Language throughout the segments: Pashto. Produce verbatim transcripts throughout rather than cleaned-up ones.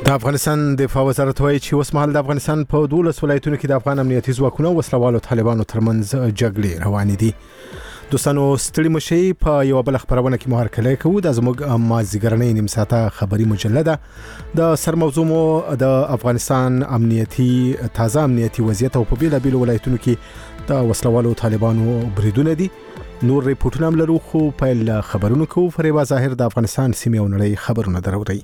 افغانستان دفاع وزارت وایي چې اوس مهال د افغانستان په دولس ولایتونو کې د افغان امنیتي ځواکونو وسلوالو طالبانو ترمنځ جګړې روانې دي. دوستانو ستړي مشي په یو بل خبرونه کې مو هرکلی کوو. د زموږ مازیګرنۍ نیم ساعته خبري مجله ده. د سرموضوع مو د افغانستان امنیتي تازه امنیتي وضعیت او په بیل بیل ولایتونو کې د وسلوالو طالبانو بریدونه دي. نور ریپورتونه هم لرو خو پیل خبرونه کوو. فریبا ظاهر د افغانستان سیمې او نړۍ خبرونه دروړي.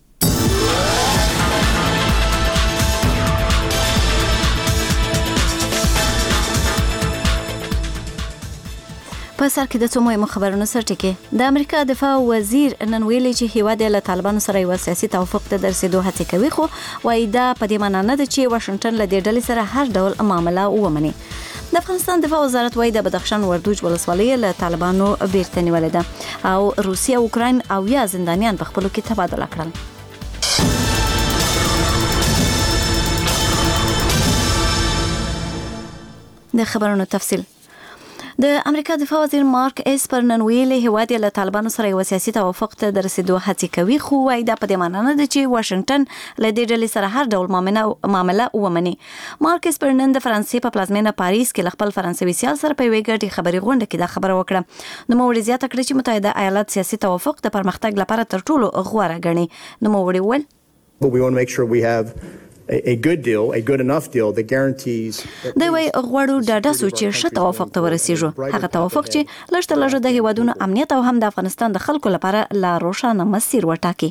په سر کې د څو مهمو خبرونو سره ټکی. د امریکا دفاع وزیر نن ویلي چې هیواد له طالبانو سره یو سیاسي توافق ته درسېدو هڅه کوي، خو وايي دا په دې معنی نه ده چې واشنگټن له دې ډلې سره هر ډول معامله ومني. د افغانستان دفاع وزارت وايي د بدخشان وردوج ولسوالۍ له طالبانو بیرته نیولې ده او روسیه او اوکراین او یا زندانیان په خپلو کې تبادله کړل. د خبرونو تفصیل. د امریکا دفاع وزیر مارک اسپر نن ویلي هیواد له طالبانو سره یو سیاسي توافق ته درسېدو هڅه کوي، خو وايي دا په دې معنی نه ده چې واشنگټن له دې ډلې سره هر ډول معامله ومني. مارک اسپر نن د فرانسې په پلازمینه پاریس کې له خپل فرانسوي سیال سره په یوې ګډې خبري غونډه کې دا خبره وکړه. نو موږ زیاته کړې چې متحده ایالات سیاسي توافق د پرمختګ لپاره تر ټولو غوره ګڼي. نو موږ ویل But we want to make sure we have a good deal, a good enough deal that guarantees دا وی غواړو ډاډه سو چې ښه توافق ته ورسیږو، هغه توافق چې لږ تر لږه د هیوادونو امنیت او هم د افغانستان د خلکو لپاره لا روښانه مسیر وټاکي.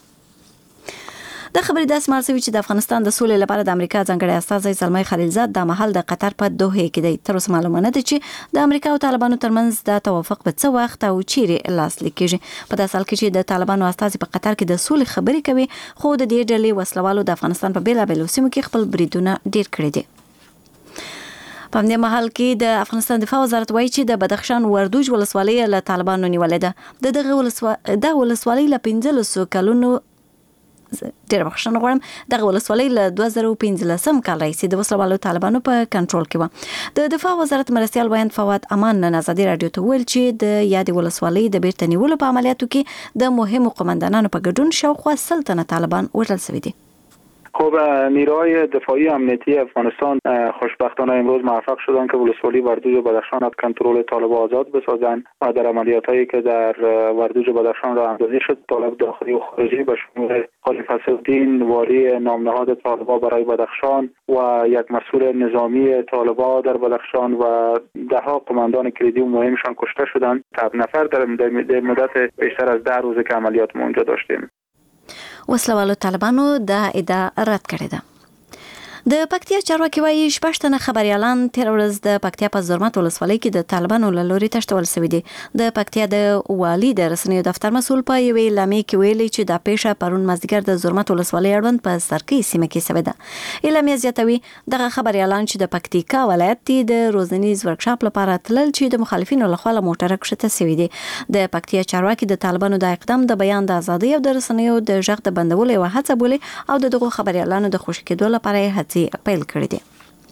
د خبرې داس مارسوي چې د افغانستان د سولې لپاره د امریکا ځانګړی استازی زلمي خلیلزاد د محل د قطر په دوحه کې دی. تر اوسه معلومه نه ده چې د امریکا او طالبانو ترمنځ د توافق په څه وخت او چیرې لاسلیک کیږي. په داسې حال کې چې د طالبانو استازي په قطر کې د سولې خبرې کوي، خو د دې ډلې وسلوالو د افغانستان په بیلابیلو سیمو کې خپل بریدونه ډیر کړي دي. په همدې مهال کې د افغانستان دفاع وزارت وایي چې د بدخشان وردوج ولسوالۍ له طالبانو نیولې ده. د دغه ولسوالۍ د ولسوالۍ له پنځلسو کلونو ډېر بخښنه غواړم دغه ولسوالۍ له دوه زره پنځلسم کال راهیسې د وسلوالو طالبانو په کنټرول کې وه. د دفاع وزارت مرستیال ویاند فواد امان نن ازادي راډیو ته ویل چې د یادې ولسوالۍ د بیرته نیولو په عملیاتو کې د مهمو قومندانانو په ګډون شاوخوا سل تنه طالبان وژل شوي دي. خب نیروهای دفاعی امنیتی افغانستان خوشبختانه امروز موفق شدند که ولسوالی وردوج و بدخشان از کنترل طالبان آزاد بسازند و در عملیاتایی که در وردوج و بدخشان راه اندازی شد، طالب داخلی و خارجی به شمول خلیفه الدین والی نامنهاد طالبان برای بدخشان و یک مسئول نظامی طالبان در بدخشان و ده ها قماندان کلیدی و مهمشان کشته شدند. ده نفر در مدت بیشتر از ده روزه که عملیات ما اونجا داشتیم. وسلوالو طالبانو دا ادعا رد کړې ده. د پکتیا چارواکي وایي شپږ تنه خبريالان تیر ورځ د پکتیا په زرمت ولسوالۍ کې د طالبانو له لوري تښتول شوي دي. د پکتیا د والي د رسنیو دفتر مسؤل په یوې اعلامیه کې ویلي چې دا پیښه پرون مازدیګر د زرمت ولسوالۍ اړوند په سرکۍ سیمه کې شوې ده. اعلامیه زیاتوي دغه خبريالان چې د پکتیکا ولایت د روزنیز ورکشاپ لپاره تلل چې د مخالفینو لخوا له موټره کښته شوي دي. د پکتیا چارواکي د طالبانو د اقدام د بیان د ازادۍ او د رسنیو د ژغ د بندولو یوه هڅه بولي او د دغو خبريالانو د خوشي کېدو لپاره هڅې پیل کړی دی.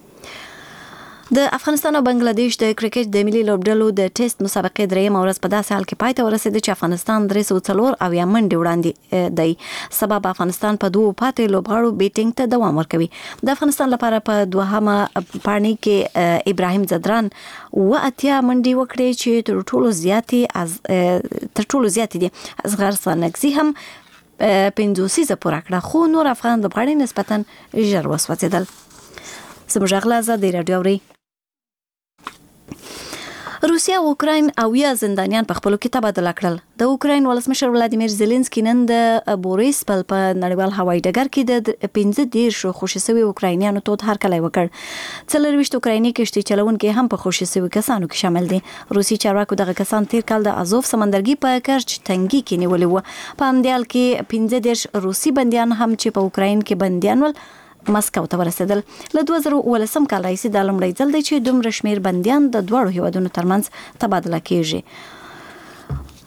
د افغانستان او بنگلاديش د کرکټ د ملي لوبډلو د ټیسټ مسابقې درېیمه ورځ په داسې حال کې پای ته ورسېده چې افغانستان درې سوه څلور اویا منډې وړاندې دی. سبب افغانستان په دوو پاتې لوبغاړو بیټینګ ته دوام ورکوي. د افغانستان لپاره په دوهمه پاڼې کې ابراهیم زدران اوه اتیا منډې وکړې چې تر ټولو زیاتې از تر ټولو زیاتې دي. اصغر سانکزي هم پنځوسیزه پوره کړه، خو نور افغان لوبغاړي نسبتا ژر وسوځېدل. زموږ غلا ازادي راډیو اوري. روسیا او اوکراین او یا زندانیان په خپلو کې تبادله کړل. د اوکراین ولسمشر ولادیمیر زيلنسکي نن د بوریسپل په نړیوال هوایي ډګر کې د پنځه دېرشو خوشي شوي اوکراینیانو تود هرکلی وکړ. څلرویشت اوکرایني کشتۍ چلونکي هم په خوشي شوي کسانو کې شامل دي. روسي چارواکو دغه کسان تیر کال د ازوف سمندرګي په کرچ تنګي کې نیولي وو. په همدې حال کې پنځه دېرش روسي بندیان هم چې په اوکراین کې بندیان ول مسکو ته ورسېدل. له دوه زره اوولسم کال راهیسې دا لومړی ځل دی چې دومره شمېر بندیان د دواړو هیوادونو ترمنځ تبادله کېږي.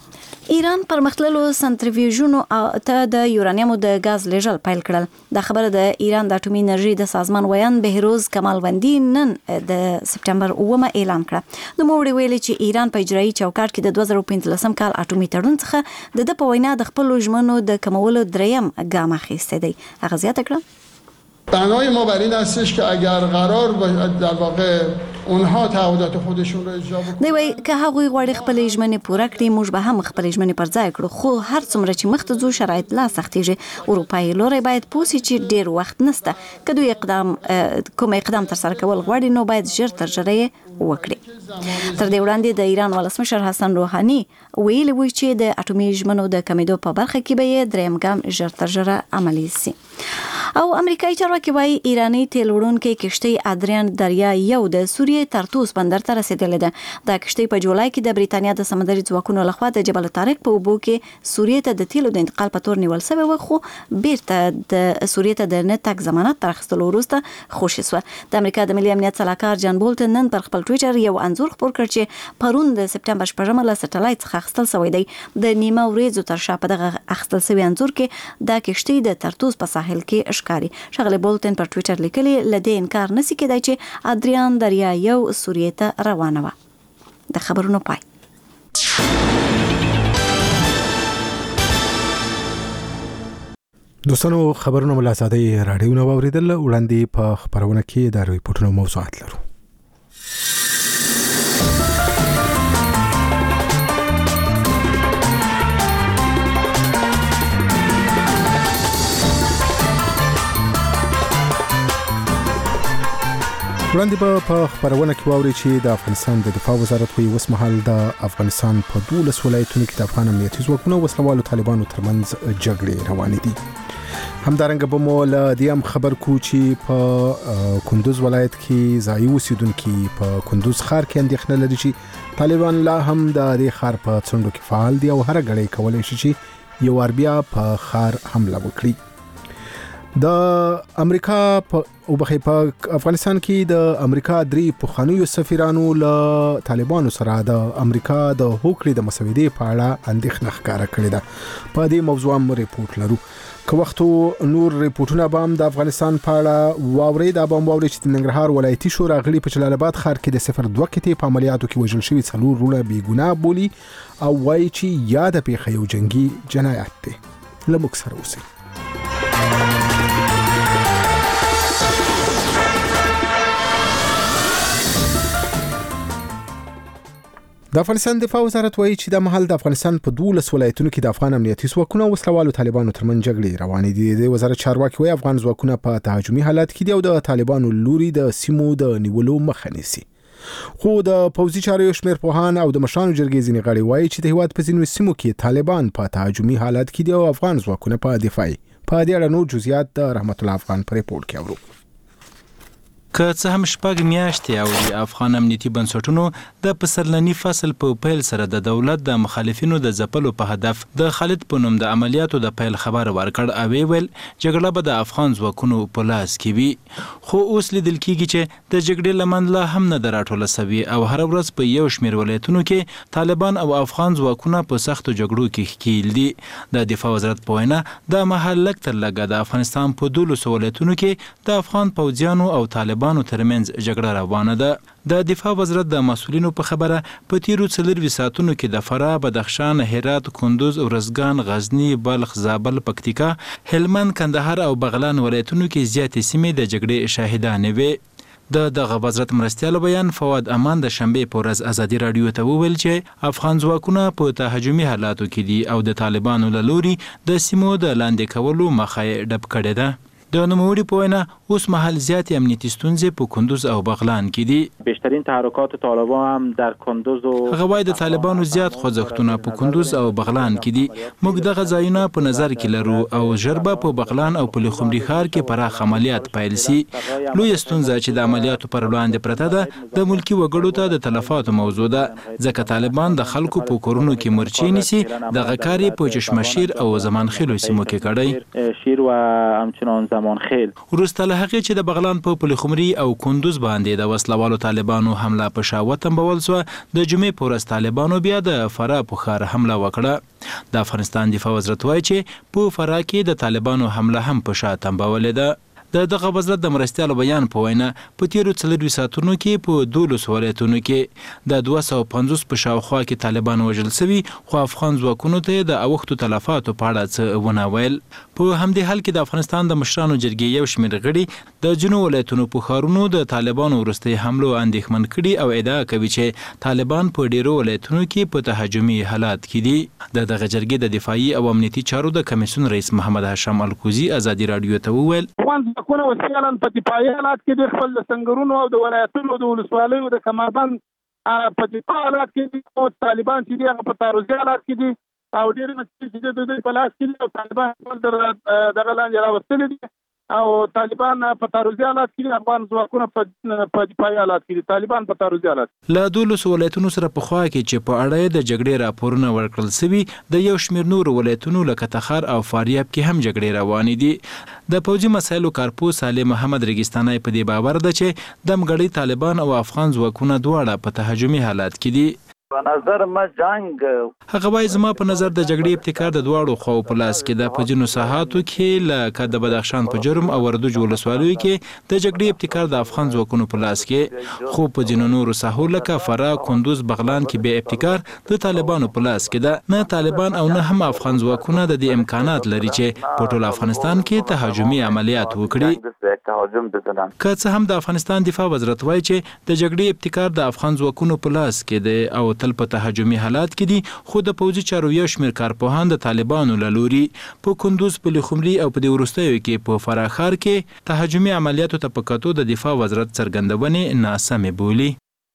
ایران پرمختللو سنتریفیوژونو ته د یورانیمو د غاز لیږل پیل کړل. دا خبره د ایران د اټومي انرژي د سازمان ویان بهروز کمالوندی نن د سپټمبر اومه اعلان کړه. نو موږ ویلي چې ایران په اجرایي چوکاټ کې د دوه زره پنځلسم کال اټومي تړون څخه د په وینا د خپل ژمنو د کمولو دریم ګام اخیسته دی. هغه زیاته کړه بنای ما بر این هستش که اگر قرار باشد در واقع اونها تعهدات خودشون رو اجرا بکنن. دی وای که هغوی غواړي خپل ژمنې پوره کړي موږ به هم خپل ژمنې پر ځای کړو خو هر څومره چې مخته ځو شرایط لا سختیږي. اروپایي لوري باید پوسی چې ډیر وخت نسته که دوی اقدام کوم اقدام تر سره کول غواړي نو باید ژر تر ژره وکړي. تر دې وړاندې د ایران ولسمشر حسن روحاني ویلي و چې د اټومي ژمنو د کمیدو په برخه کې به یې دریم ګام ژر تر ژره عملی شي. او امریکایي چارواکي وايي ایرانی تیل وړونکې کشتۍ ادریان دریا یو د سوریې ترتوس بندر ته رسیدلې ده. دا کشتۍ په جولای کې د بریتانیا د سمندري ځواکونو لخوا د جبل طارق په اوبو کې سوریې ته د تیلو د انتقال په تور نیول شوی و خو بیرته د سوریې ته د نه تګ ضمانت تر اخیستلو وروسته خوشي شوه. د امریکا د ملي امنیت سلاکار جان بولټن نن پر خپل ټویټر یو انځور خپور کړ چې پرون د سپټمبر شپږمه له سټلایټ څخه اخیستل شوی دی. د نیمه ورځو تر شا په دغه اخیستل شوی انځور کې دا کشتۍ د ترتوس په ساحل کې ښکاري. شغله بولټن پر ټویټر لیکلی لدې انکار نسی کېدای چې ادریان دریا یو سوریې ته روانه وه. د خبرونو پای. دوستانو خبرونه ملا ساده راډیو نو اوریدل وړاندې په خبرونه کې د ریپورتونو موضوعات لرو. وړاندې به په خبرونه کې واوري چې د افغانستان د دفاع وزارت وی وسمحل د افغانستان په دولس ولایتونو کې د افغان امنیتي ځواکونو وسلوالو طالبانو ترمنځ جګړې روانې دي. همدارنګه به مو له دې هم خبر کو چې په کندوز ولایت کې ځایي اوسیدونکو په کندوز ښار کې اندېښنه لري چې طالبان لا هم د دې ښار په څنډو کې فعال دي او هر غړی کولای شي چې یو ور بیا په ښار حمله وکړي. د امریکا په او بخې په افغانستان کې د امریکا درې پخوانیو سفیرانو له طالبانو سره د امریکا د هوکړې د مسودې په اړه اندېښنه ښکاره کړې ده. په دې موضوع هم ریپورت لرو. که وختو نور ریپورتونه به هم د افغانستان په اړه واوري دا به هم واوري چې د ننګرهار ولایتي شورا غړي په جلال آباد ښار کې د صفر دوه کتې په عملیاتو کې وژل شوي څلور وروڼه بې ګناه بولي او وایي چې یاده پیښه یو جنگي جنایت دی. له موږ سره اوسئ. د افغانستان دفاع وزارت وایي چې د مهال د افغانستان په دولس ولایتونو کې د افغان امنیتي ځواکونو او وسلوالو طالبانو ترمنځ جګړې روانې دي. د وزارت چارواکي وایي افغان ځواکونه په تهاجمي حالت کې دي او د طالبانو لوري د سیمو د نیولو مخه نیسي. خو د پوځي چارو شمیر پوهان او د مشرانو جرګې ځینې غړي وایي چې د هیواد په ځینو سیمو کې طالبان په تهاجمي حالت کې دي او افغان ځواکونه په دفاعي. په دې اړه نور جزئیات د رحمت الله افغان په ریپورت کې اورو. که څه هم شپږ میاشتې اوړي افغان امنیتي بنسټونو د پسرلني فصل په پیل سره د دولت د مخالفینو د ځپلو په هدف د خالد په نوم د عملیاتو د پیل خبر ورکړ او ویل جګړه به د افغان ځواکونو په لاس کې وي. خو اوس لیدل کېږي چې د جګړې لمن لا هم نه ده راټوله سوې او هر ورځ په یو شمېر ولایتونو کې طالبان او افغان ځواکونه په سختو جګړو کې ښکیل دي. د دفاع وزارت په وینا د مهال لږ تر لږه د افغانستان په دولسو ولایتونو کې د افغان پوځیانو او طالبان بانو ترمنځ جګړه روانه ده. د دفاع وزارت د مسؤلینو په خبره په تیرو څلوروي ساعتونو کې د فراه، بدخشان، هرات، کندوز، ارزګان، غزنی، بلخ، زابل، پکتیکا، هلمند، کندهار او بغلان ولایتونو کې زیاتې سیمې د جګړې شاهدانې وې. د دغه وزارت مرستیال بیان فواد امان د شنبې په ورځ ازادي رادیو ته وویل چې افغان ځواکونه په تهاجمي حالاتو کې دي او د طالبانو له لوري د سیمو د لاندې کولو مخه یې ډب کړې ده. د نوموړي په وینا اوس مهال زیاتې امنیتي ستونزې په کندوز او بغلان کې دي. بیشترین تحرکات طالبان هم در کندوز او هغه وایي د طالبانو زیات خوځښتونه په کندوز او بغلان کې دي. موږ دغه ځایونه په نظر کې لرو او ژربه په بغلان او په لخمري ښار کې پراخ عملیات پیل سي. لوی ستونزه چې د عملیاتو پر وړاندې پرته ده د ملکی وګړو ته د تلفاتو موضوع ده، ځکه طالبان د خلکو په کورونو کې مرچي نیسي. دغه کار په چشمشیر او زمانخیلو سیمو کې کړی. شیر و همچنان زمان خیل. وروسته له هغې چې د بغلان په پلخمري او کندوز باندې د وسلوالو طالبانو حمله په شا وتمبول سوه، د جمعې په ورځ طالبانو بیا د فراه په ښار حمله وکړه. د افغانستان دفاع وزارت وایي چې په فراه کې د طالبانو حمله هم په شا تمبولې ده. د دغه وزارت د مرستیالو بیان په وینا په تیرو څلرویشت ساعتونو کې په دولس ولایتونو کې د دوه سوه پنځوس په شاوخوا کې طالبان وژل سوي، خو افغان ځواکونو ته د اوښتو تلفاتو په اړه څه ونه ویل. په همدې حال کې د افغانستان د مشرانو جرګې یو شمېر غړي د ځینو ولایتونو په ښارونو د طالبانو وروستۍ حملو اندېښمن کړي او ادعا کوي چې طالبان په ډېرو ولایتونو کې په تهاجمي حالات کې دي. د دغه جرګې د دفاعي او امنیتي چارو د کمیسیون رئیس محمد هاشم الکوزي ازادي راډیو ته وویل ځواکونه وسیالاً په دفاعي حالات کې د خپل د سنګرونو او د ولایتونو د ولسوالیو د کمربند په دفاع حالات کې دي، او طالبان چې دي هغه په تعرضي حالات کې دي او ډېر مسئلې چې د دوی په لاس کې دي او طالبان خپل دغه لاندې راوستلي دي او طالبان په تعرضي حالات کې دي، افغان ځواکونه په دفاعي حالات کې دي. طالبان په تعرضي حالات له دولسو ولایتونو سره په خوا کې چې په اړه د جګړې راپورونه ورکړل سوي، د یو شمېر نورو ولایتونو لکه تخار او فاریاب کې هم جګړې روانې دي. د پوځي مسایلو کارپوه صالح محمد ریګستانی په دې باور ده چې دمګړی طالبان او افغان ځواکونه دواړه په تهاجمي حالات کې دي. په نظر ما جنگ هغه وایي زما په نظر د جګړې ابتکار د دواړو خواو په لاس کې ده. په ځینو ساحاتو کې لکه د بدخشان په جرم او وردوج ولسوالیو کې د جګړې ابتکار د افغان ځواکونو په لاس کې، خو په ځینو نورو ساحو لکه فراه، کندوز، بغلان کې بیا ابتکار د طالبانو په لاس کې ده. نه طالبان او نه هم افغان ځواکونه د دې امکانات لري چې په ټول افغانستان کې تهاجمي عملیات وکړي. که څه هم د افغانستان دفاع وزارت وایي چې د جګړې ابتکار د افغان ځواکونو په لاس کې دی او تل په تهاجمي حالات کې دي، خو د پوځي چارو یو شمېر کارپوهان د طالبانو له لوري په کندوز، پلخمري او په دې وروستیو کې په فراه ښار کې تهاجمي عملیاتو ته په کتو د دفاع وزارت څرګندونې ناسمې بولي.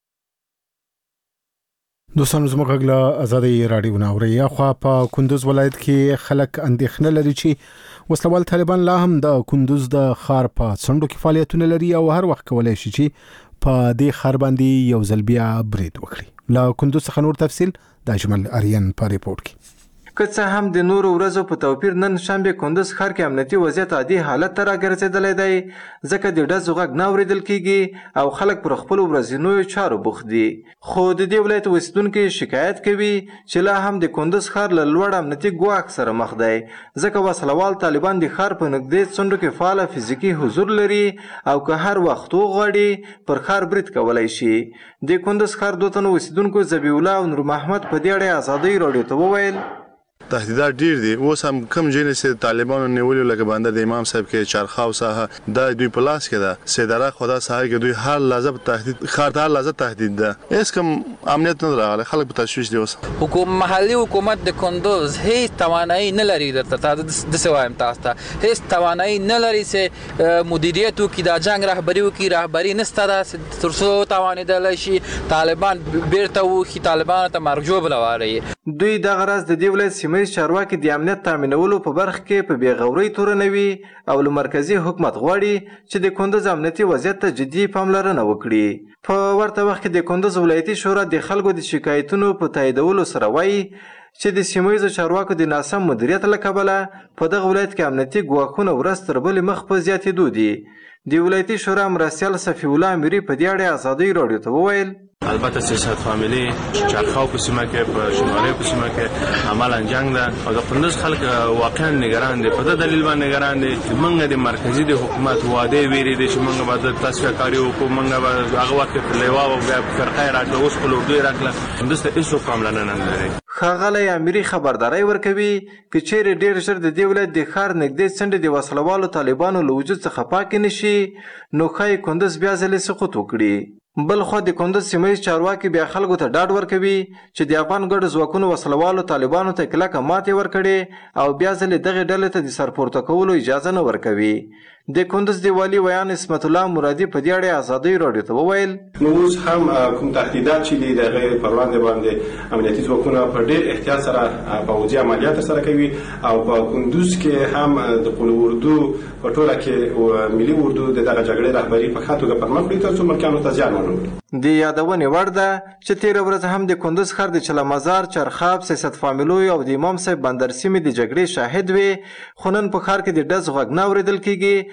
دوستانو زموږ غږ له ازادي راډیو نه اورئ. خو په کندوز ولایت کې خلک اندېښنه لري چې وسلوال طالبان لا هم د کندوز د ښار په څنډو کې فعالیتونه لري او هر وخت کولی شي چې په دې ښار باندې یو ځل بیا برید وکړي. له کندوز څخه نور تفصیل د اجمل اریان په ریپورت کې. که څه هم د نورو ورځو په توپیر نن شنبه کندوز ښار کې امنیتي وضعیت عادي حالت ته راګرځېدلی دی، ځکه د ډزو غږ نه اورېدل کېږي او خلک پر خپلو ورځنیو چارو بوخت دي. خو د دې ولایت اوسېدونکي شکایت کوي چې لا هم د کندوز ښار له لوړ امنیتي ګواښ سره مخ دی، ځکه وسلوال طالبان د ښار په نږدې څنډو کې فعاله فزیکي حضور لري او که هر وخت وغواړي پر ښار برید کولی شي. د کندوز ښار دوه تنو اوسېدونکو ذبیح الله او نور محمد په دې اړه ازادۍ راډیو ته وویل تهدیدات ډیر دي. اوس هم کم ځای چې طالبانو نیولي لکه بنده د امام صاحب کې چرخاو ساحه دا دوی په لاس کې ده، سیدره خدا ساحه کې دوی هر لحظه تهدید ښار ته هر لحظه تهدید ده. هیڅ کوم امنیت نه راغلی، خلک په تشویش دي. اوس حکومت محلي حکومت د کندوز هیڅ توانایي نه لري درته د سوایم تاسو ته هیڅ توانایي نه لري چې مدیریت وکړي، د جنگ رهبري وکړي. رهبري نشته ده تر څو توانېدلی شي طالبان بیرته وخي، طالبانو ته مرجوب لواري. دوی دغه راز د دې ولایت سیمه ییز چارواکي د امنیت تامینولو په برخه کې په بېغورۍ تورنوي او له مرکزي حکومت غواړي چې د کندوز امنیتي وضعیت ته جدي پاملرنه وکړي. په ورته وخت کې د کندوز ولایتي شورا د خلکو د شکایتونو په تاییدولو سره وایي چې د سیمه ییزو چارواکو د ناسم مدیریت له کبله په دغه ولایت کې امنیتي ګواښونه ورځ تر بلې مخ په زیاتېدو دي. د ولایتي شورا مرستیال صفي الله امیري په دې اړه ازادۍ راډیو ته وویل البته سیاست فامیلی چرخاو په سیمه کې په شمالي په سیمه کې عملاً جنگ ده او د کندوز خلک واقعا نگران دي. په دې دلیل باندې نگران دي چې موږ د مرکزی د حکومت وعده ویری دي چې موږ به د تصفیه کاری وکړو، موږ به هغه وخت په لیوا او بیا فرقه راکړو، اوس په لوړ راکړه. کندوز ته هیڅ پاملرنه نه لري. ښاغلی امیري خبرداری ورکوي که چیرې ډېر ژر د دې ولایت د ښار نږدې څنډې د وسلوالو طالبانو له وجود څخه پاکې نه شي نو ښایي کندوز بیا ځلې سقوط وکړي. بل خو د کندوز سیمه ییز چارواکي بیا خلکو ته ډاډ ورکوي چې د افغان ګډو ځواکونو وسلوالو طالبانو ته کلکه ماتې ورکړې او بیا ځلې دغې ډلې ته د سرپورته کولو اجازه نه ورکوي. د کندوز د والي ویان اسمت الله مرادي په دې اړه ازادۍ راډیو ته وویل نو اوس هم کوم تهدیدات چې دي د غیر پر وړاندې باندې امنیتي ځواکونه په ډېر احتیاط سره پوځي عملیات سره کوي او په کندوز کې هم د قول اردو په ټوله کې ملي اردو د دغه جګړې رهبري په ښه توګه پرمخ وړي ترڅو ملکیانو ته زیان ونه وړي. د یادونې وړ ده چې تېره ورځ هم د کندوز ښار د چلمزار، چرخاب، سیاست فامیلوی او د امام صاحب بندر سیمې د جګړې شاهد وي، خو نن په ښار کې د ډز غږ نه اورېدل کېږي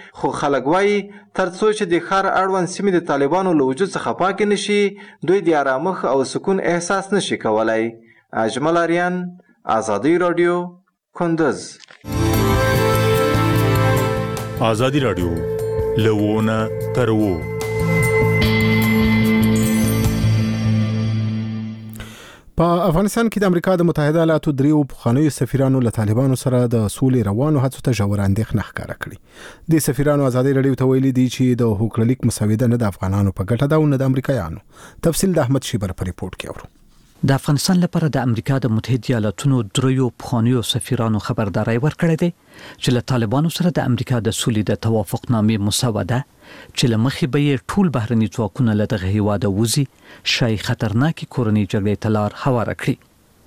خو خلک وایي تر څو چې د ښار اړوند سیمې د طالبانو له وجود څخه پاکې نشي دوی د آرامښت او سکون احساس نشي کولی. اجمل آریان، آزادی رادیو، کندز. آزادی رادیو لوونه تر وو. په افغانستان کې د امریکا د متحده ایالاتو دریو پخوانیو سفیرانو له طالبانو سره د سولې روانو هڅو ته ژور اندېښنه ښکاره کړې. د سفیرانو ازادي رادیو ته ویلي دي چې د هوکړلیک مسوده نه د افغانانو په ګټه ده او نه د امریکایانو. تفصیل د احمد شیبر په ریپورت کې اورو. د افغانستان لپاره د امریکا د متحده ایالاتونو دریو پخوانیو سفیرانو خبرداري ورکړې ده چې له طالبانو سره د امریکا د سولې د توافقنامې مسوده چې له مخې به یې ټول بهرني ځواکونه له دغه هیواده وځي شای خطرناکې کورنۍ جګړې ته لار هواره کړي.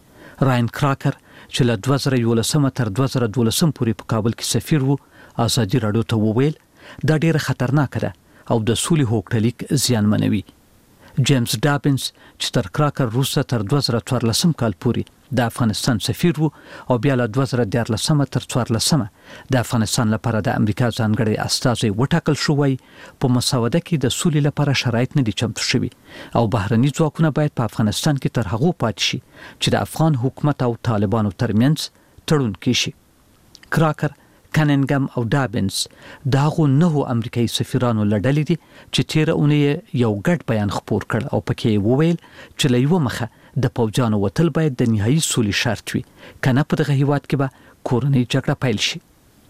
راین کراکر چې له دوه زره یولسم تر دوه زره دولسم پورې په کابل کې سفیر وو ازادي راډیو ته وویل دا ډیره خطرناکه ده او د سولې هوکړلیک زیانمنوي. جیمز ډابنز چې تر کراکر وروسته تر دوه زره څوارلسم کال پورې د افغانستان سفیر وو او بیا له دوه زره دیارلسم تر څوارلسم د افغانستان لپاره د امریکا ځانګړی استازی وټاکل شوی په مسوده کې د سولې لپاره شرایط نه دي چمتو شوي او بهرني ځواکونه باید په افغانستان کې تر هغو پاتې شي چې د افغان حکومت او طالبانو ترمنځ تړون کیږي. کراکر، کننګم او ډابنز د هغو نهو امریکایي سفیرانو له ډلې دي چې تیره اونۍ یو ګډ بیان خپور کړ او پکې یې وویل چې له یوه مخه د پوځیانو وتل باید د نهایي سولې شرط وي کنه په دغه هیواد کې به کورنۍ جګړه پیل شي.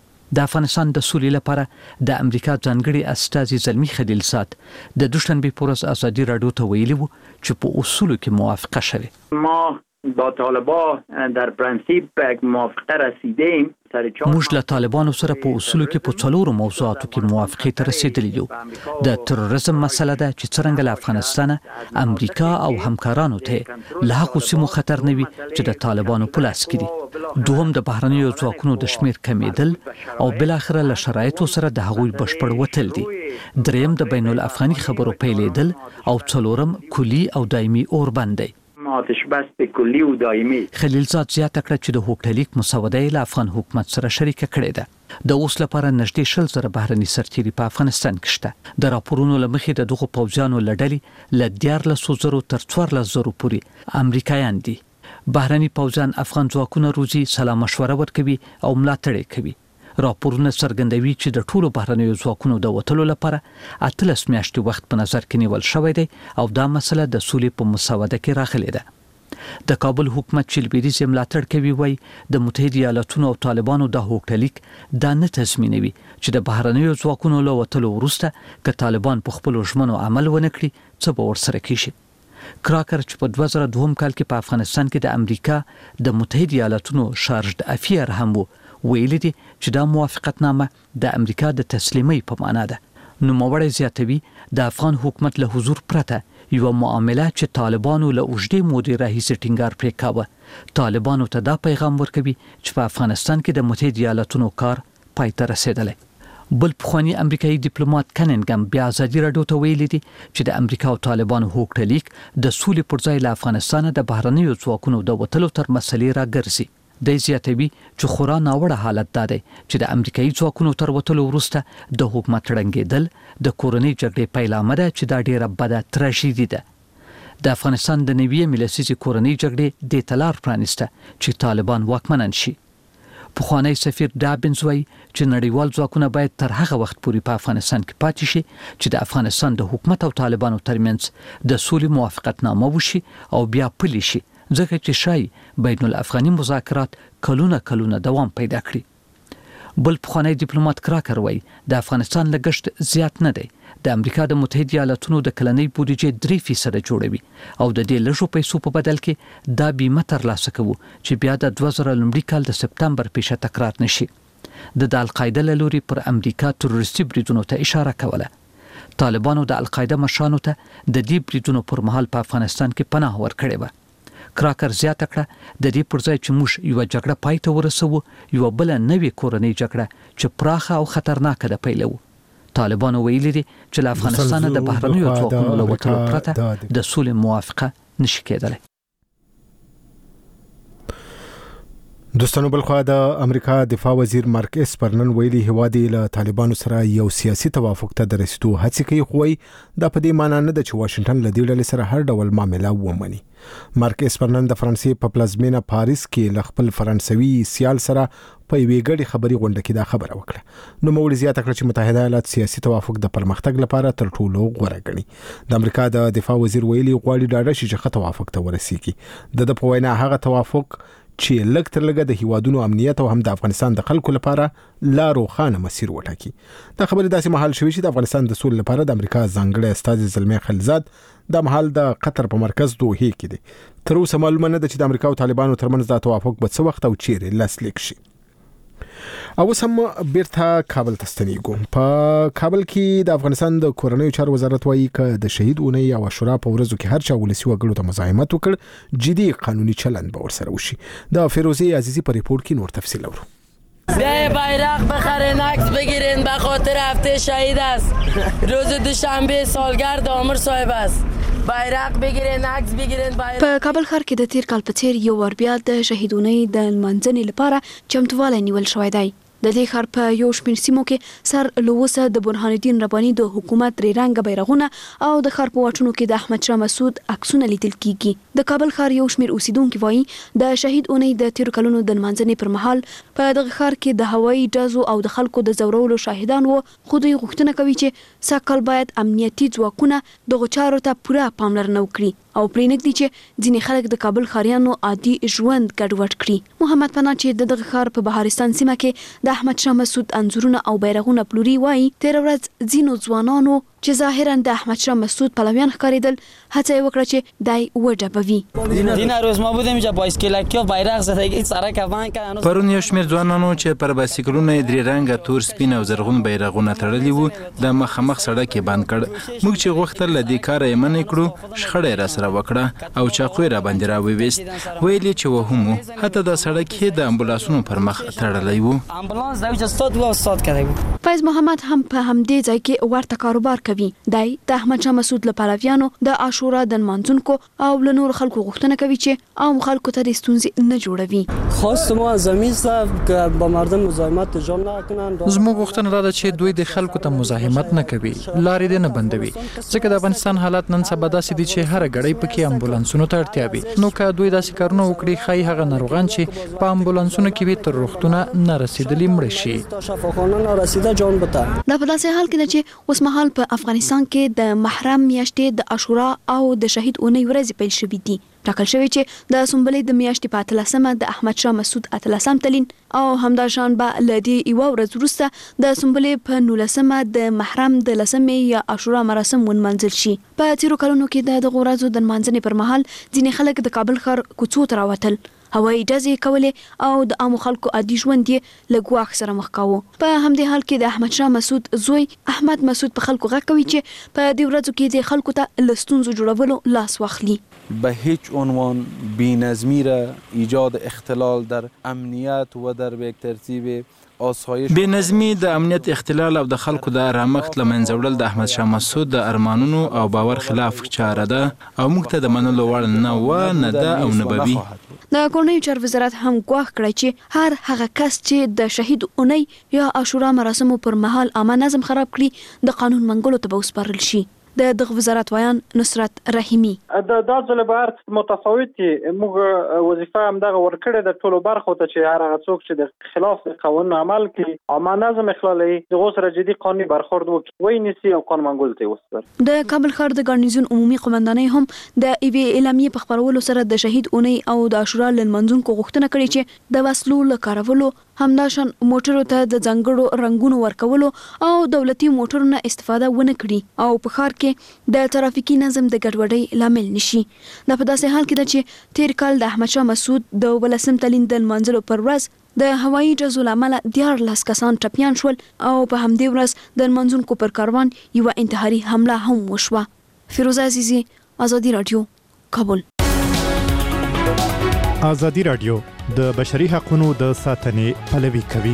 د افغانستان د سولې لپاره د امریکا ځانګړي استازي زلمی خلیلزاد د دوشنبه په ورځ ازادي راډیو ته ویلي وو چې په اصولو کې موافقه شوه. ما با طالبان در پرنسیپ به موافقه رسیدیم. موږ له طالبانو سره په اصولو کې په څلورو موضوعاتو کې موافقه ته رسیدلی یو. د تروریزم مسله ده چې څنګه له افغانستان، امریکا او همکارانو ته له هغو سیمو خطر نه وي چې د طالبانو په لاس کې دي. دوهم د بهرنیو ځواکونو د شمیر کمیدل او بل اخر له شرایطو سره د هغوی بشپړ وتل دي. دریم د بین الافغاني خبرو پیلېدل او څلورم کلی او دایمي اوربند دی. آتش بس کلی او دایمي. خلیلزاد زیاته کړه چې د هوکړلیک مسوده له افغان حکومت سره شریکه کړې ده. د اوس لپاره نږدې شل زره بهرني سرتیري په افغانستان کې شته. د راپورونو له مخې د دغو پوځیانو له ډلې له دیارلسو زرو تر څوارلس زرو پورې امریکایان دي. بهرني پوځیان افغان ځواکونه روزي، سلا مشوره ورکوي او ملاتړ کوي. راپورونه څرګندوي چې د ټولو بهرنیو ځواکونو د وتلو لپاره اتلس میاشتې وخت په نظر کې نیول شوی دی او دا مسله د سولې په مسوده کې راغلې ده. د کابل حکومت چې لویدیځ ملاتړ کوي وایي د متحده ایالاتونو او طالبانو د هوکړلیک دا نه تضمینوي چې د بهرنیو ځواکونو له وتلو وروسته که طالبان په خپلو ژمنو عمل ونه کړي څه به ورسره کیږي. کراکر چې په دوه زره دوه کال کې په افغانستان کې د امریکا د متحده ایالاتونو شارژ افیر هم وو ویل دي چې دا موافقتنامه د امریکا د تسلیمۍ په معنا ده. نوموړی زیاتوي د افغان حکومت له حضور پرته یو معامله چې طالبانو له اوږدې مودې راهیسې ټینګار پرې کاوه طالبانو ته دا پیغام ورکوي چې په افغانستان کې د متحده ایالاتونو کار پای ته رسیدلی. بل پخوانی امریکایي ډیپلوماټ کننګم بیا ازادي راډیو ته ویلي دي چې د امریکا او طالبانو هوکړلیک د سولې پر ځای له افغانستان د بهرنیو ځواکونو د وتلو تر مسلې راګرځي. د زیاتوي چې خورا ناوړه حالت ده چې د امریکایي ځواکونو تر وتلو وروسته د حکومت ړنګېدل د کورنۍ جګړې پیلامه ده چې دا ډیره بده تراژیدي ده. د افغانستان د نوې ملسیزي کورنۍ جګړې د تلار پرانسته چې طالبان واکمنان شي. پخوانی سفیر ډابنز وایي چې نړیوال ځواکونه باید تر هغه وخت پورې په افغانستان کې پاتې شي چې د افغانستان د حکومت او طالبانو ترمنځ د سولې موافقتنامه وشي او بیا پلي شي ځکه چې شای بین الافغاني مذاکرات کلونه کلونه دوام پیدا کړي. بل پخوانی ډیپلوماټ کراکر وایي د افغانستان لګښت زیات نه دی. د امریکا د متحده ایالاتونو د کلنۍ بودیجې درې فیصد جوړوي او د دې لږو پیسو په بدل کې دا بیمه ترلاسه کوو چې بیا د دوه زره لومړي کال د سپتمبر پیښه تکرار نشي. د القاعده له لوري پر امریکا تروریستي بریدونو ته اشاره کوله. طالبانو د القاعده مشرانو ته د دې بریدونو پر مهال په افغانستان کې پناه ورکړې وه. کراکر زیاته کړه د دې پر ځای چې موږ یو جګړه پای ته ورسوو یو بل نوې کورنۍ جګړه چې پراخه او خطرناکه ده پیلو. طالبانو ویلي دي چې له افغانستان د بهرنیو ځواکونو له وتلو پرته د سولې موافقه نشي کېدلی. دوستانو بل خو د امریکا دفاع وزیر مارک اسپرنن ویلي هواد له طالبانو سره یو سیاسي توافق ته د رسیدو هڅه کوي، خو د په دې معنی نه ده چې واشنگټن له دې ډلې سره هر ډول معامله ومني. مارک اسپرنن د فرانسې په پلازمینه پاریس کې له خپل فرانسوي سیال سره په یوې ګډې خبري غونډه کې دا خبره وکړه. نو موږ زیاته کړه چې متحده ایالات سیاسي توافق د پرمختګ لپاره تر ټولو غوره ګڼي. د امریکا د دفاع وزیر ویلي غواړي ډاډه شي چې توافق ته ورسیږي. د د په وینا هغه توافق چې لږ تر لږه د هیوادونو امنیت او هم د افغانستان د خلکو لپاره لا روښانه مسیر وټاکي. دا خبره داسې مهال شوې چې د افغانستان د سولې لپاره د امریکا ځانګړی استازي زلمي خلیلزاد د مهال د قطر په مرکز دوحې کې دی. تر اوسه معلومه نه ده چې د امریکا او طالبانو ترمنځ دا توافق به څه وخت او چیرې لاسلیک شي. او سم بیرته کابل ته ستنیږو. په کابل کې د افغانستان د کورنیو چارو وزارت وایي چې د شهید اونۍ او عاشورا په ورځو کې هر چا ولسی وګړو ته مزاحمت وکړ، جدي قانوني چلند به ورسره وشي. د فیروزی عزیزی په ریپورت کې نور تفصیل اورو. بیای bayrak بخرین، عکس بگیرین، به خاطر هفته شهید است. روز دوشنبه سالگرد عامر صاحب است. bayrak بگیرین، عکس بگیرین. په کابل ښار کې د تیر کال په څیر یو ور بیا د شهیدونی د لمانځنې لپاره چمتووالی نیول شوی دی. د دې ښار په یو شمېر سیمو کې سر لوسه د برهان الدین رباني د حکومت درې رنګه بیرغونه او د ښار په واټونو کې د احمد شاه مسعود عکسونه لیدل کیږي. د کابل ښار یو شمېر اوسیدونکو وایي د شهید اونۍ د تیر کلونو د لمانځنې پر مهال په دغه ښار کې د هوایي ډزو او د خلکو د زورولو شاهدان وو، خو دوی غوښتنه کوي چې سږکال باید امنیتي ځواکونه دغه چارو ته پوره پاملرنه وکړي او پرېنږدي چې ځینې خلک د کابل ښاریانو عادي ژوند ګډوډ کړي. محمد پناه چې د دغه ښار په بهارستان سیمه کې د احمد شاه مسعود انځورونه او بیرغونه پلوري وایي تیر ورځ ځینو ځوانانو چې ظاهرا د احمد شاه مسعود پلویان ښکارېدل هڅه یې وکړه چې دای وډبوي. دین روز ما بودیم اینجا با اسکلکیا بیرغ زدگی سرک افغان که پرون یو شمېر ځوانانو چې پر بایسکلونو درې رنګه تور سپین او زرغون بیرغونه تړلي وو د مخامخ سړک کې بند کړ. موږ چې غوښتل له دې کاره یې منع کړو، شخړه یې راسره وکړه او چاقو یې راباندې راوویست. ویل یې چې وهم حتی د سړک یې د امبولانسونو پر مخ تړلی و. امبولانس دا چې ستاد و استاد کړی. فیض محمد هم په همدې ځای کې ورته کاروبار کوي. دای د احمد شاه مسعود له پلویانو د عاشورا د لمانځونکو او له نور خلکو غوښتنه کوي چې عام خلکو ته د ستونزې نه جوړوي. خواست ما از این است که با مردم مزاحمت انجام نکنند. زموږ غوښتنه دا ده چې دوی د خلکو ته مزاحمت نه کوي، لارې دې نه بندوي، ځکه د افغانستان حالات نن سبا داسې دي چې هر غړی پکې امبولانسونو ته اړتیا وي. نو که دوی داسې کارونه وکړي ښایي هغه ناروغان چې په امبولانسونو کې وي تر روغتونه نه رسیدلي مړه شي. شفاخانه نه رسیده جان بته. دا په داسې حال کې ده چې اوس مهال په افغانستان کې د محرم میاشتې د عاشورا او د شهید اونۍ ورځې پیل شوې دي. ټاکل شوی چې د سنبلې د میاشتې په اتلسمه د احمد شاه مسعود اتلسم تلین او همداشان به لدی یو ورځ وروسته د سنبلې په نولسمه د محرم د لسمې یا عاشورا مراسم ونمنځل شي. په تیرو کلونو کې د دغه ورځو د لمانځنې پر مهال ځینې خلک د کابل ښار کوڅو ته راوتل، هوایي ډزې کولې او د عامو خلکو عادي ژوند یې له ګواښ سره مخ کاوه. په همدې حال کې د احمد شاه مسعود زوی احمد مسعود په خلکو غږ کوي چې په دې ورځو کې د خلکو ته له ستونزو جوړولو لاس واخلي. به هیچ عنوان بی‌نظمی را ایجاد اختلال در امنیت و در به ترتیب آسایش بې نظمی د امنیت اختلال او د خلکو د رامخت لمنځه وړل د احمد شاه مسعود د ارمانونو او باور خلاف چاره ده او موږ ته د منلو وړ نه و نه ده او نه به وي. د کورنیو چارو وزارت هم ګواښ کړی چې هر هغه کس چې د شهید اونۍ یا عاشورا مراسمو پر مهال عامه نظم خراب کړي د قانون منګولو ته به وسپارل شي. د دغه وزارت ویان نصرت رحیمی د داسې لپاره متفاوت دي. موږ وظیفه هم دغه ورکړې د ټولو برخو ته چې هر هغه څوک چې د خلاف قانون عمل کوي عامه نظم اخلالي دغه سره جدي قانوني برخورد وکړي وای نسی او قانون منګول ته وسپار. د کابل ښار د ګارنیزون عمومي قومندانۍ هم د ایوي اعلامیې په خبرولو سره د شهید اونۍ او د عاشورا لمانځونکو غوښتنه کړې چې د وسلو له کارولو همداشان موټرو ته د ځانګړو رنګونو ورکولو او دولتي موټرو نه استفاده ونه کړي او په ښار کې د ترافیکي نظم د ګډوډۍ لامل نشي. دا په داسې حال کې ده چې تیر کال د احمد شاه مسعود د ولسم تلین د لمانځلو پر ورځ د هوایي ډزو له امله دیارلس کسان ټپیان شول او په همدې ورځ د لمانځونکو پر کاروان یوه انتحاري حمله هم وشوه. فیروزه عزیزی، ازادي رادیو، کابل. ازادي رادیو د بشري حقوقو د ساتنې پلوي کوي.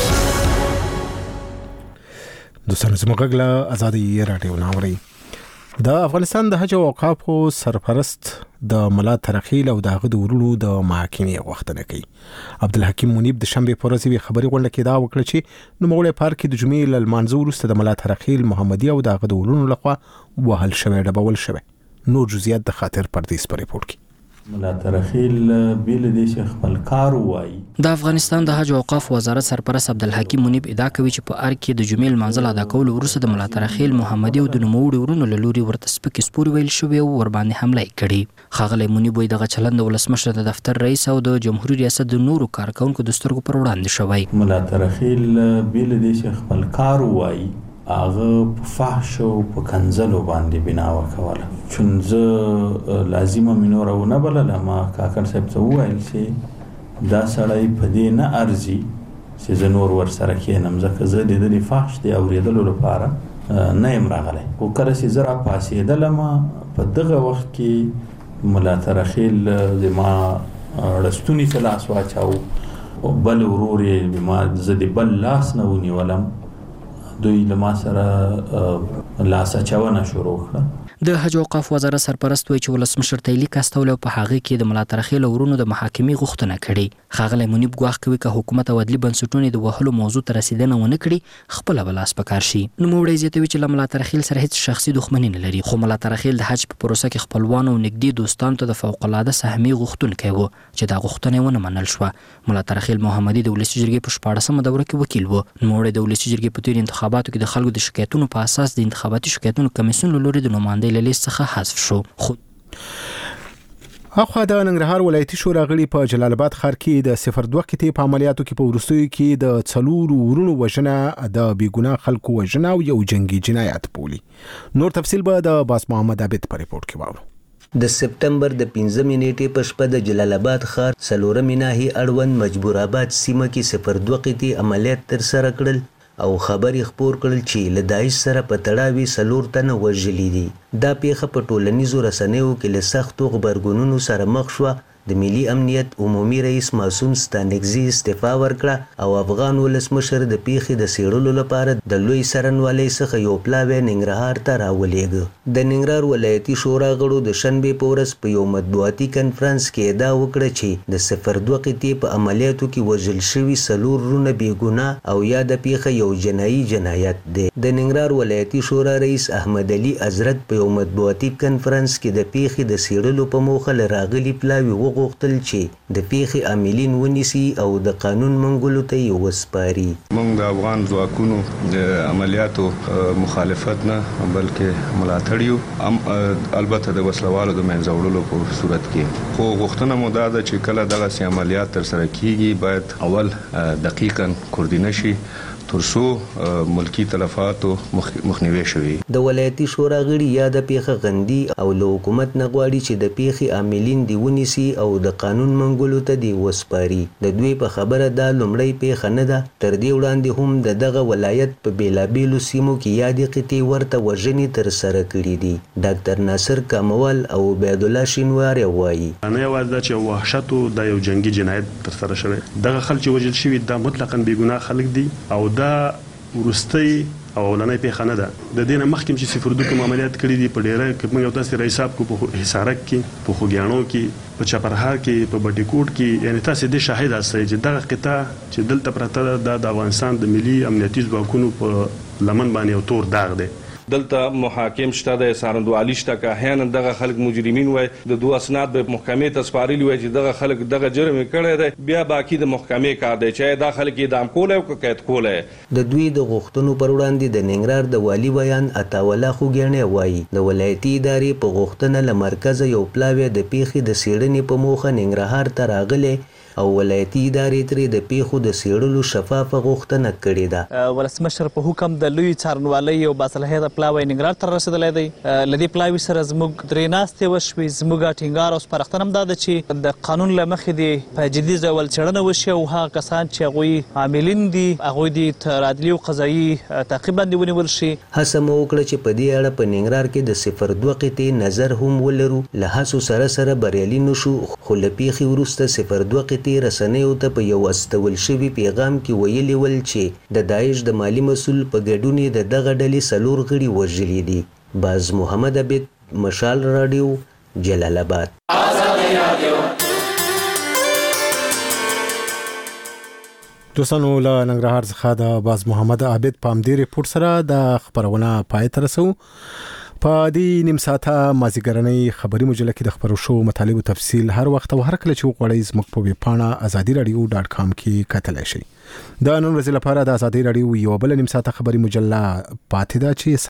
دوستانو زموږ غږ له ازادي رادیو ناوړي. د افغانستان د حج او اوقافو سرپرست د ملا ترخیل او دغه د ورونو د محاکمې غوښتنه کوي. عبدالحکیم منیب د شنبه په ورځ خبري غونډه کې دا وکړه چې نوموړی پارک د جمعې له لمانځه وروسته د ملا ترخیل محمدي او دغه د ورونو لخوا وهل شوی ډبول شوی. نور جزئیات د خاطر پردیس په ریپورت کې. ملا ترخیل بیل د شیخ خپل کار وای. د افغانستان د حج او اوقاف وزارت سرپرست عبدالحکیم منیب ادعا کوي چې په ارګ کې د جمعې لمانځه ادا کولو وروسته د ملا ترخیل محمدي او د نوموړي ورونو له لوري ورته سپکې سپورې ویل شوې او ورباندې حمله یې کړې. ښاغلی منیب وایي دغه چلند د ولسمشر د دفتر رئیس او د جمهوریت ریاست د نورو کارکونکو د سترګو پر وړاندې شوی. ملا ترخیل بیل د شیخ خپل کار وای هغه په فحش او په کنځلو باندې بنا وکوله. چون زه لازمه مینوره ونه بلله ما کاکړ صاحب ته وویل چې دا سړی په دې نه ارزي چې زه نور ورسره کښېنم ځکه زه د دې فحش د اورېدلو لپاره نه یم راغلی. خو کله چې زه راپاڅېدلم په دغه وخت کې ملا ترخیل زما ړستوني ته لاس واچاو، بل ورور یې ما زه د بل لاس نه ونیولم، دوی له ما سره لاس اچونه شروع کړه. د حج او اوقاف وزارت سرپرست وایي چې ولسمشر ته لیک استولی او په هغې کې د ملا ترخیل ورونو د محاکمې غوښتنه کړې. ښاغلی منیب ګواښ کوي که حکومت او عدلي بنسټونه د وهلو موضوع ته رسېدنه ونه کړي خپله به لاس په کار شي. نوموړی زیاتوي چې له ملا ترخیل سره هیڅ شخصي دښمني نه لري، خو ملا ترخیل د حج په پروسه کې خپلوانو او نږدې دوستانو ته د فوقالعاده سهمیې غوښتونکی و چې دا غوښتنه یې ونه منل شوه. ملا ترخیل محمدي د ولسي جرګې په شپاړسمه دوره کې وکیل و. نوموړی د ولسي جرګې په تېرو انتخاباتو کې د خلکو د شکایتونو په اساس د انتخاباتي شکایتونو کمیسیون له لوري د نمایندۍ له لیست څخه حذف شو. خو اخوا د ننګرهار ولایتي شورا غړي په جلال آباد ښار کې د صفر دوه قطعې په عملیاتو کې په وروستیو کې د څلورو ورونو وژنه د بېګناه خلکو وژنه او یو جنگي جنایت بولي. نور تفصیل به د باس محمد عابد په ریپورت کې واورو. د سپتمبر د پنځمې نیټې په شپه د جلال آباد ښار څلورمې ناحیې اړوند مجبور آباد سیمه کې صفر دوه قطعې عملیات ترسره کړل او خبرې خپور کړل چې له داعش سره په تړاو څلور تنه وژلي دي. دا پیښه په ټولنیزو رسنیو کې له سختو غبرګونونو سره مخ شوه. د ملي امنیت عمومي رئیس معصوم ستانکزي استعفا ورکړه او افغان ولسمشر د پیښې د څېړلو لپاره د لوی څارنوالۍ څخه یو پلاوی ننګرهار ته راولېږه. د ننګرهار ولایتي شورا غړو د شنبې په ورځ په یو مطبوعاتي کنفرانس کې ادعا وکړه چې د صفر دوه قطعې په عملیاتو کې وژل شوي څلور ورونه بېګناه او یا د پیښه یو جنایي جنایت دی. د ننګرهار ولایتي شورا رئیس احمد علي حضرت په یو مطبوعاتي کنفرانس کې د پیښې د څېړلو په موخه له راغلي پلاوي وغوښتل چې د پیښې عاملین ونیسي او د قانون منګولو ته یې وسپاري. موږ د افغان ځواکونو د عملیاتو مخالفت نه بلکې ملاتړ یو، البته د وسلوالو د منځه وړلو په صورت کې. خو غوښتنه مو دا ده چې کله دغسې عملیات ترسره کیږي باید اول دقیقاً کوردینه شي ترڅو ملکی تلفاتو مخنیوي شوي. د ولایتي شورا غړي یا د پیښه غندي او له حکومت نه غواړي چې د پیښې عاملین دی ونیسي او د قانون منګولو ته دی وسپاري. د دوی په خبره دا لومړی پیښه نه ده. تر دې وړاندې هم د دغه ولایت په بیلابیلو سیمو کې یادې قطعې ورته وژنې ترسره کړي دي. ډاکټر ناصر کاموال او عبید الله شینواری وایي نه یوازې دا چې وحشت د یو جنگي جنایت ترسره شوی، دغه خلک چې وژل شوي دا مطلقاً بېګناه خلک دي او دا وروستۍ او اولنۍ پیښه نه ده. د دې نه مخکې چې صفر دوه کوم عملیات کړي دي په ډیره کې موږ یو تاسو را حساب کو په حصارک کې، په خوږیاڼو کې، په چپرهار کې، په بټي کوټ کې، یعنی تاسو د شاهد هستئ چې دغه قطعه چې دلته پرته ده د افغانستان د ملي امنیتي ځواکونو په لمن باندې یو تور داغ دی. دلته محاکم شته د څارندوالي شته که احیانا دغه خلک مجرمین وای د دوه اسناد به محکمې ته سپارلي وای چې دغه خلک دغه جرم کړی دی، بیا باقي د محکمې کار دی چې دا خلک اعدام کولی او که قید کولی. د دوی د غوښتنو پر وړاندې د ننګرهار د والي بیان عطاوالله خوږیاڼی وایي د ولایتي ادارې په غوښتنه له مرکزه یو پلاوی د پیښې د څېړنې په موخه ننګرهار ته راغلی او ولایتي ادارې ترې د پیښو د څېړلو شفافه غوښتنه کړې ده. ولسمشر په حکم د لوی څارنوالۍ او باصلاحیته پلاوی ننګرهار ته رسېدلی دی. له دې پلاوي سره زموږ درې ناستې وشوې. زموږ ټینګار او سپارښتنه هم دا ده چې د قانون له مخې دې په جدي ډول څېړنه وشي او هغه کسان چې هغوی عاملین دي هغوی دې تر عدلي او قضایي تعقیب باندې ونیول شي. هڅه مو وکړه چې په دې اړه په ننګرهار کې د صفر دوه قطعې نظر هم ولرو. له هڅو سره سره بریالي نه شو، خو له پیښې وروسته صفر دوه قطعې رسنیو ته په یو استول شوي پیغام کې ویلي ول چې د داعش د مالي مسؤل په ګډون د دغه ډلې څلور غړي وژلي دي. باز محمد عبید، مشال رادیو، جلال آباد. دوستانو له ننګرهار څخه د باز محمد عابد پام دی ریپورت سره د خبرونه پای ته رسو. په دې نیم ساعته مازیګرنۍ خبري مجله کې د خبرو شو مطالب تفصیل هر وخت او هر کله چې وغواړئ زموږ په ویب پاڼه ازادي رادیو ډاټ کام کې کتلای شئ. د نن ورځې لپاره د ازادي رادیو یو بل نیم ساعته خبري مجله پاتې ده چې